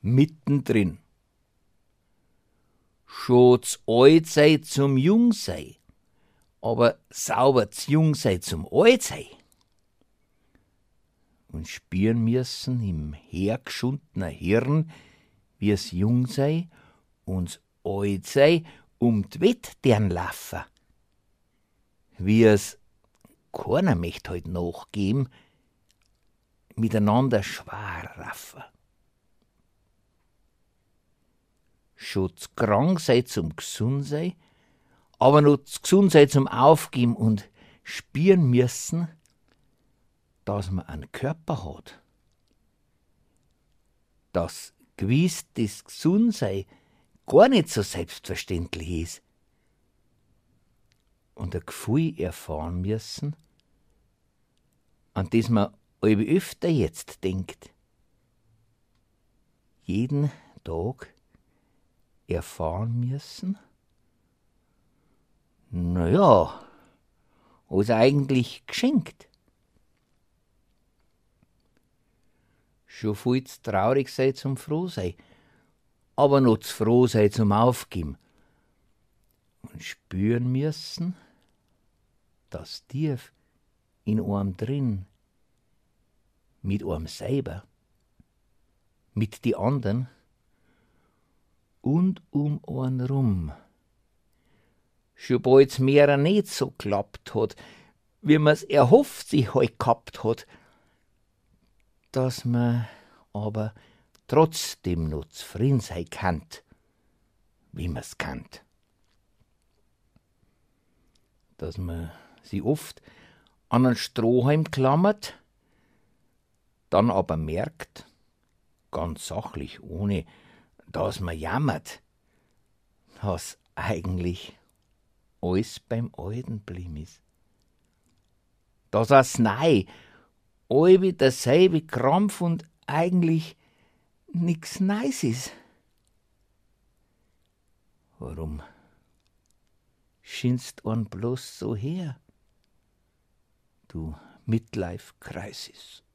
mittendrin. Schon's alt sei zum Jung sei, aber sauber's Jung sei zum alt sei. Und spüren müssen im hergeschundener Hirn, wie's jung sei und alt sei, d'Wett deren laufen. Wie's keiner möcht heut nachgeben, miteinander schwer raffen. Schon's krank sei zum gesund sei, aber noch gesund sei zum Aufgeben und spüren müssen, dass man einen Körper hat. Dass gewiss das gesund sei gar nicht so selbstverständlich ist. Und ein Gefühl erfahren müssen, an das man öfter jetzt denkt. Jeden Tag erfahren müssen, naja, was eigentlich geschenkt. Schon viel's traurig sei zum Froh sei, aber noch zu froh sei zum Aufgeben. Und spüren müssen, dass tief in einem drin, mit einem selber, mit die anderen und einen rum, schon bald's mehrer nicht so klappt hat, wie man's erhofft sich heut gehabt hat, dass man aber trotzdem noch zufrieden sein kannt, wie man's kannt. Dass man sie oft an einen Strohhalm klammert, dann aber merkt, ganz sachlich, ohne dass man jammert, dass eigentlich alles beim Alten blieben ist. Dass das Nei allbi derselbe Krampf und eigentlich nix Neis ist. Warum schinst einen bloß so her, du Midlife-Crisis?